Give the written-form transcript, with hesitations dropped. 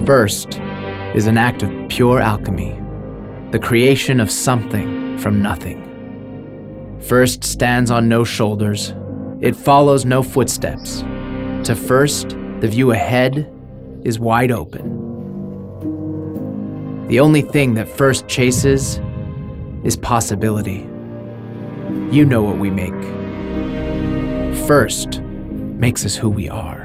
First is an act of pure alchemy, the creation of something from nothing. First stands on no shoulders. It follows no footsteps. To first, the view ahead is wide open. The only thing that first chases is possibility. You know what we make. First makes us who we are.